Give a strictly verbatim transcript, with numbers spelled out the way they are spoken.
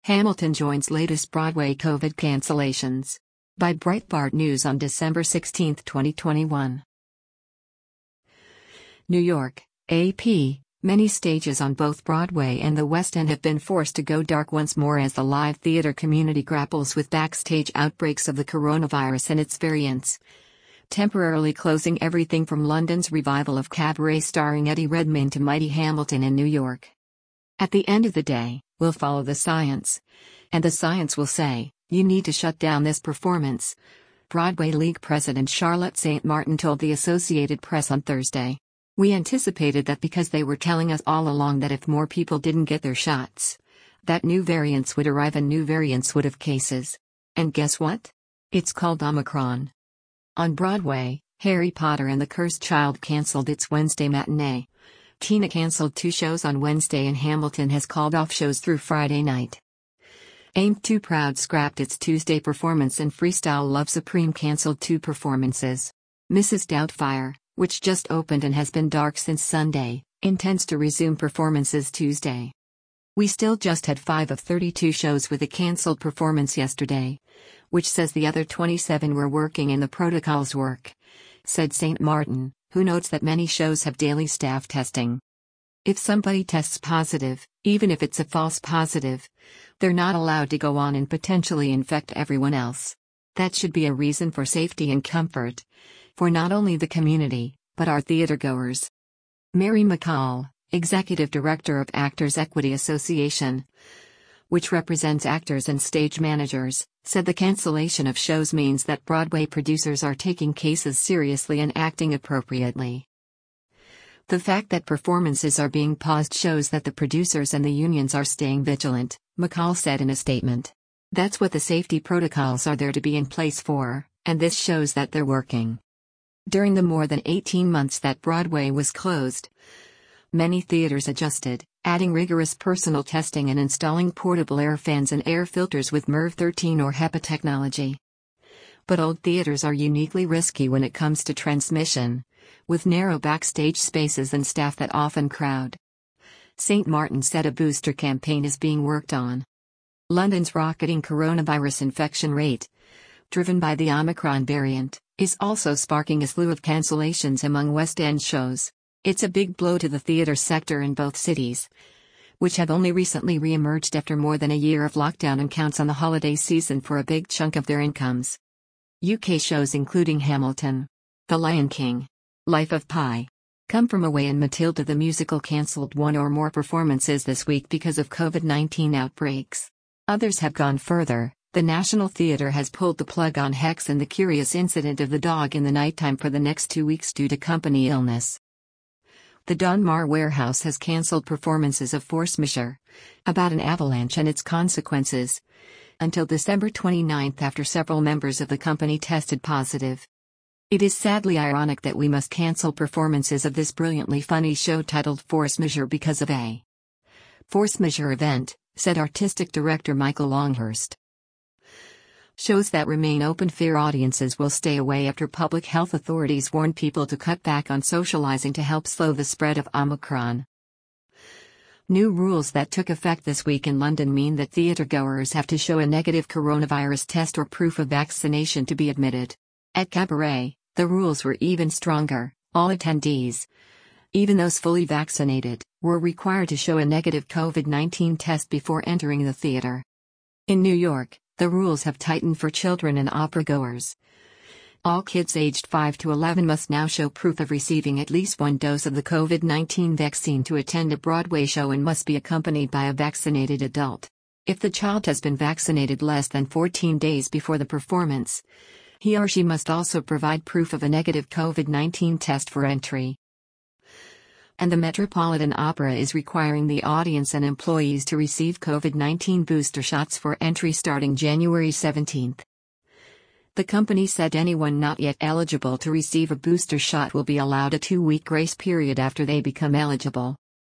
Hamilton joins latest Broadway COVID cancellations. By Breitbart News on December sixteenth, twenty twenty-one. New York, A P. Many stages on both Broadway and the West End have been forced to go dark once more as the live theater community grapples with backstage outbreaks of the coronavirus and its variants, temporarily closing everything from London's revival of Cabaret starring Eddie Redmayne to Mighty Hamilton in New York. At the end of the day, we'll follow the science. And the science will say, you need to shut down this performance, Broadway League President Charlotte Saint Martin told the Associated Press on Thursday. We anticipated that because they were telling us all along that if more people didn't get their shots, that new variants would arrive and new variants would have cases. And guess what? It's called Omicron. On Broadway, Harry Potter and the Cursed Child canceled its Wednesday matinee. Tina canceled two shows on Wednesday and Hamilton has called off shows through Friday night. Ain't Too Proud scrapped its Tuesday performance and Freestyle Love Supreme canceled two performances. Missus Doubtfire, which just opened and has been dark since Sunday, intends to resume performances Tuesday. We still just had five of thirty-two shows with a cancelled performance yesterday, which says the other twenty-seven were working and the protocols work, said Saint Martin, who notes that many shows have daily staff testing. If somebody tests positive, even if it's a false positive, they're not allowed to go on and potentially infect everyone else. That should be a reason for safety and comfort, for not only the community, but our theatergoers. Mary McCall, Executive Director of Actors Equity Association, which represents actors and stage managers, said the cancellation of shows means that Broadway producers are taking cases seriously and acting appropriately. The fact that performances are being paused shows that the producers and the unions are staying vigilant, McCall said in a statement. That's what the safety protocols are there to be in place for, and this shows that they're working. During the more than eighteen months that Broadway was closed, many theaters adjusted, adding rigorous personal testing and installing portable air fans and air filters with MERV thirteen or HEPA technology. But old theaters are uniquely risky when it comes to transmission, with narrow backstage spaces and staff that often crowd. Saint Martin said a booster campaign is being worked on. London's rocketing coronavirus infection rate, driven by the Omicron variant, is also sparking a slew of cancellations among West End shows. It's a big blow to the theater sector in both cities, which have only recently re-emerged after more than a year of lockdown and counts on the holiday season for a big chunk of their incomes. U K shows including Hamilton, The Lion King, Life of Pi, Come From Away and Matilda the Musical cancelled one or more performances this week because of COVID nineteen outbreaks. Others have gone further. The National Theatre has pulled the plug on Hex and the Curious Incident of the Dog in the Nighttime for the next two weeks due to company illness. The Donmar Warehouse has cancelled performances of Force Majeure, about an avalanche and its consequences, until December twenty-ninth after several members of the company tested positive. It is sadly ironic that we must cancel performances of this brilliantly funny show titled Force Majeure because of a Force Majeure event, said artistic director Michael Longhurst. Shows that remain open fear audiences will stay away after public health authorities warn people to cut back on socializing to help slow the spread of Omicron. New rules that took effect this week in London mean that theatergoers have to show a negative coronavirus test or proof of vaccination to be admitted. At Cabaret, the rules were even stronger. All attendees, even those fully vaccinated, were required to show a negative COVID nineteen test before entering the theater. In New York, the rules have tightened for children and opera-goers. All kids aged five to eleven must now show proof of receiving at least one dose of the COVID nineteen vaccine to attend a Broadway show and must be accompanied by a vaccinated adult. If the child has been vaccinated less than fourteen days before the performance, he or she must also provide proof of a negative COVID nineteen test for entry. And the Metropolitan Opera is requiring the audience and employees to receive COVID nineteen booster shots for entry starting January seventeenth. The company said anyone not yet eligible to receive a booster shot will be allowed a two-week grace period after they become eligible.